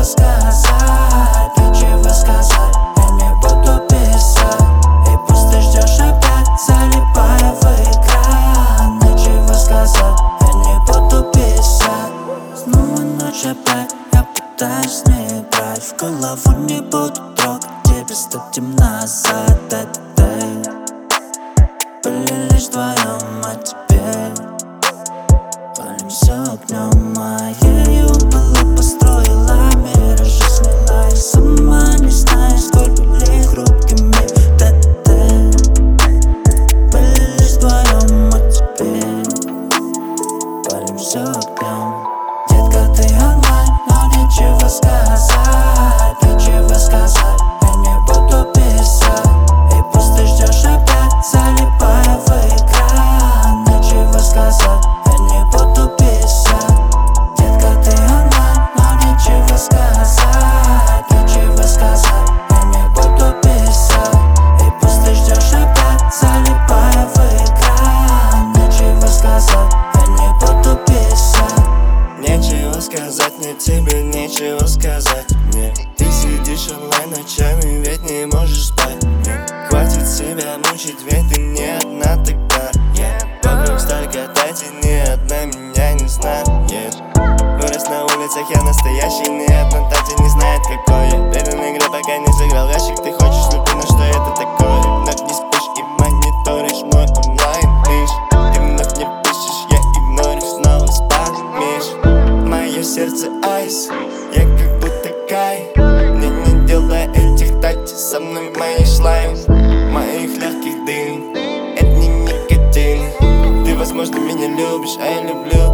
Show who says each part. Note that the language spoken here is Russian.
Speaker 1: сказать, нечего сказать. Я не буду писать, и пусть ты ждешь опять, залипая в экран. Нечего сказать, я не буду писать. Снова ночь опять, я пытаюсь не брать в голову, не буду трогать. Тебе стать темно назад, были лишь вдвоем, а теперь палим все огнем. Моею было, построила мир, жизнь снила и сама не знаю, сколько лет хрупкими. Были лишь вдвоем, а теперь палим все огнем. Детка, ты онлайн, но нечего сказать, нечего сказать. Я не буду писать, и пусть ты ждешь опять, залипая в экран. Нечего сказать, я не буду писать. Детка, ты онлайн, но нечего сказать, нечего сказать. Я не буду писать, и пусть ты ждешь опять, залипая в экран. Нечего сказать, я не буду писать.
Speaker 2: Нечего сказать мне, тебе нечего сказать мне. Ты сидишь онлайн ночами, ведь не можешь спать. Хватит себя мучить, ведь ты не одна тогда. Вокруг столько тати, ни одна меня не знает. Вырос на улицах, я настоящий, ни одна тати не знает, какой я. Предан игре, пока не сыграл ящик. Ты хочешь любви, но что это такое? Вновь не спишь и мониторишь мой онлайн лишь. Ты вновь не пишешь, я игнорю, снова спамишь. Мое сердце айс, я как будто кай. Не делай этих тати, со мной мои шлайм, моих легких дым. Это не никотин. Ты, возможно, меня любишь, а я люблю